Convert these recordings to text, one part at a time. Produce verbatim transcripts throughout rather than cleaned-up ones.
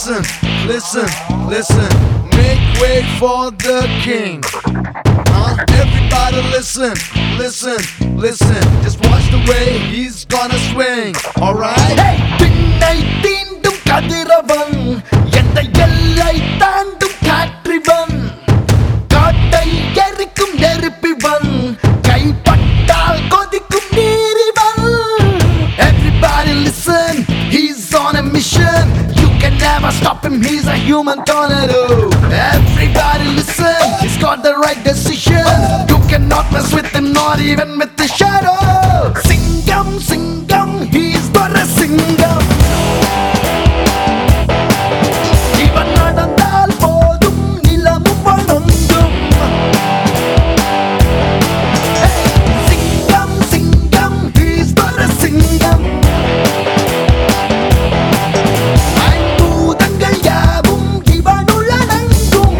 listen, listen, listen. Make way for the king. Huh? Everybody listen, listen, listen. Just watch the way he's gonna swing. Alright? Hey! பின்னை தீண்டும் கதிரவன் எந்த எல்லை தாண்டும் காற்றிவன் காட்டை எரிக்கும் நெருப்பிவன் கைப்பட்டால் கொதிக்கும் நீரிவன். Everybody listen, he's on a mission. You can never stop him, he's a human tornado. Everybody listen, he's got the right decision. You cannot mess with him, not even with the shadow. Singam, Singam, he's got a Singam. இவன் நடந்தால் போதும் நிலமும் வணங்கும். Hey, Singam, Singam, he's got a Singam. ஐம்பூதங்கள் யாவும் இவனுள் அடங்கும்.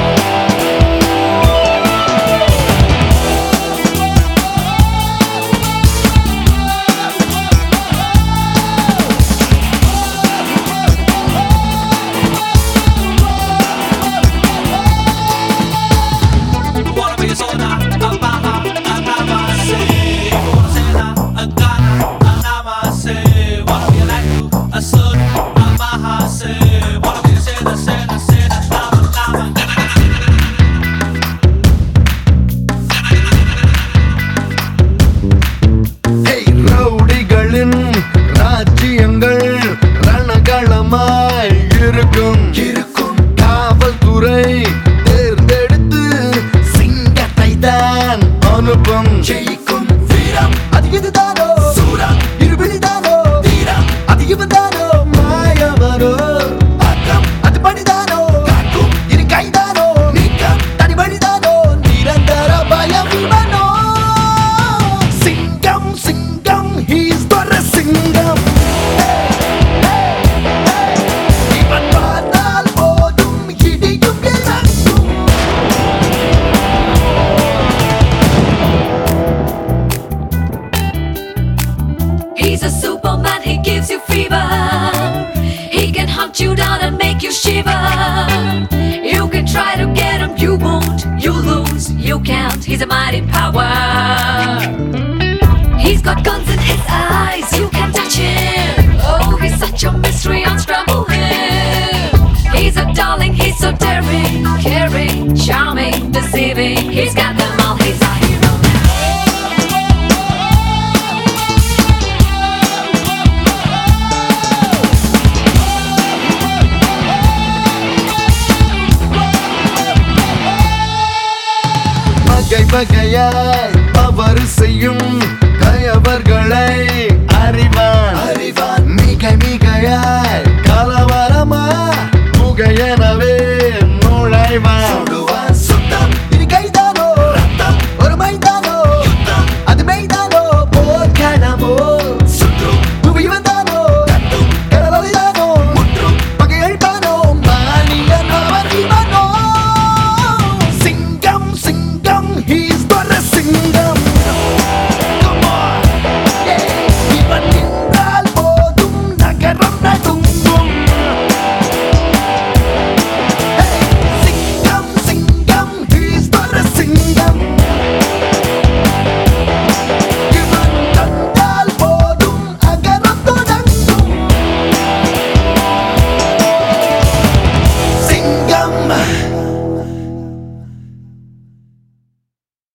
Wanna be a soda, a mama, a mama, say. Wanna say that, a Ghana, a nama, say. Wanna be a like a son, a maha, say. Wanna be a seda, seda, seda, nama, nama. Hey, ரவுடிகளின் ராஜ்யங்கள் ரணகளமாய் இருக்கும் இருக்கும் காவல்துறை தேர்ந்தெடுத்து சிங்கத்தை தான் அனுப்பும். ஜெயிக்கும் வீரம் அது இதுதானோ சூரம் இருவிழிதானோ வீரம் அது இவன்தானோ மாயவரோ ஆக்கம் அது பணிதானோ காக்கும் இரு கைதானோ நீக்கம் தனி வழிதானோ நிரந்தர பயம் இவனோ. சிங்கம் சிங்கம் he's got a சிங்கம். இவன் பார்த்தால் போதும் இடியும் இறங்கும். He's a superman, he gives you fever. He can hunt you down and make you shiver. You can try to get him, you won't, you lose, you can't. He's a mighty power. He's got guns in his eyes, you can't touch him. Oh, he's such a mystery, unscramble him. He's a darling, he's so daring, caring, charming, deceiving. He's got them all, he's a hero now. வகை வகையாய்